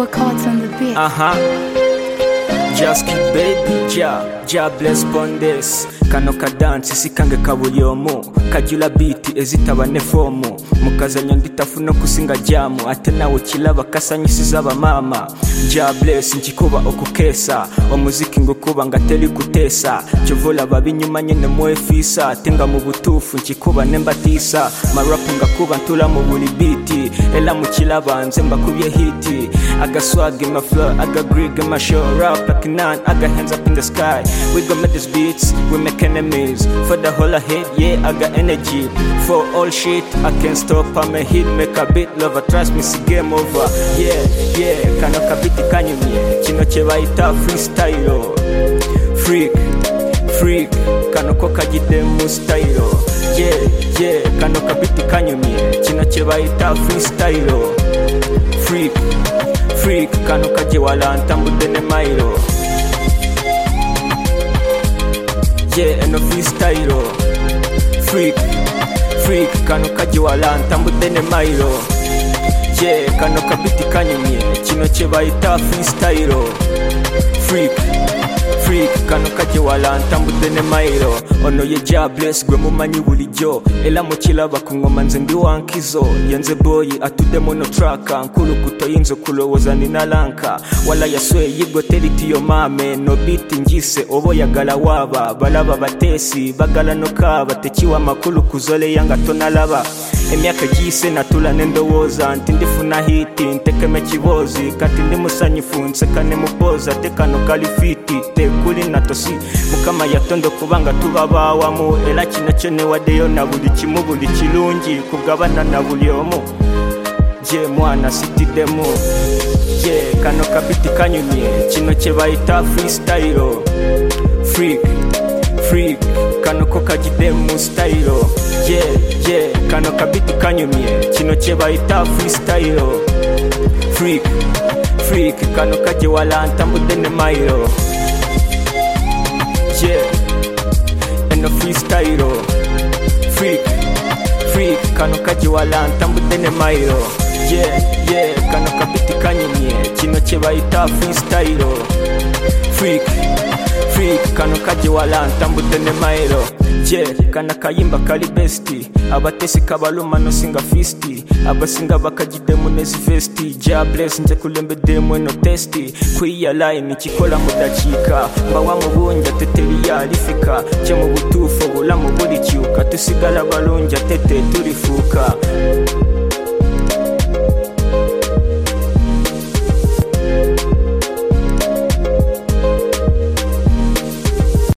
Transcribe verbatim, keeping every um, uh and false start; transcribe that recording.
Super Cards on the beat. Uh-huh. Just keep baby, ja, ja bless bondes. Kano kadansi sikange kabulyomu kajula beat ezitaba ne fomu mukazanya nditafuna kusinga jamu ate nawe kilaba kasanyisiza abamama ja bless nkikuba okukesa omuziki ngokuba ngateli kutesa cyovola babinyuma nyene mwefisa tenga mu butufu nkikuba nembatisa marapu ngakuba ntula mu buli beat ela mu kilaba nze mbakubye hiti agaswag in my flow aga grig in my show rap like none aga hands up in the sky we gonna make these beats we make enemies for the whole ahead, yeah, I got energy for all shit, I can't stop, I'm a hit, make a beat, lover, trust me, it's game over, yeah, yeah, kano kabiti kanyumye, chino chebaita freestyle, freak, freak, kano koka jidemu style, yeah, yeah, kano kabiti kanyumye, chino chebaita freestyle, freak, freak, kano kajiwala ntambude ne mailo. Yeah, and no freestyle, freak, freak, kano kajiwala ntambude ne mailo. Yeah, kano kabiti kanyumye, chino chebaita freestyle, freak, freak, kano kajiwala ntambude ne mailo. Ono ye ja bless gwe mumanyi bulijjo, ela mukilaba ku ngoma nze ndi wankizo, yenze boy atudemo no tracka, nkulu kutoyinzo kulowoza nina lanka, wala yaswe yigo teriti yo mame, no beat njise obo yagala waba, balaba batesi bagala no kaba, tekiwa makulu kuzole yanga tonalaba. Emyaka gise natula nendowoza nti ndifuna hiti ntekeme kibozi kati ndi musanyifu nsekane muboza tekano kalifiti tekuli natosi mukama yatondo kubanga tubabawamu era kino kyone wadeyo na buli kimu buli kirungi kugabana na buli omu je mwana sitidemu je kano kabiti kanyumye kino kyebayita freestyle freak freak kano koka jidemu style yeah yeah kano kabiti kanyumye kino kyebayita freestyle freak freak kano kajiwala ntambude ne mailo yeah and no freestyle freak freak kano kajiwala ntambude ne mailo yeah yeah kano kabiti kanyumye kino kyebayita freestyle freak freak kano kajiwala ntambude ne mailo yeah kana kayimba kali besti abatesi kabaluma no singa fisti abasinga bakajidemu nezi festi ja bless nje kulembe demo no testi kwiya line kikola mudachika mbawa mubunja teteri ya lifika cye mu butufu bula mu buri cyuka tusigala balunja tete turifuka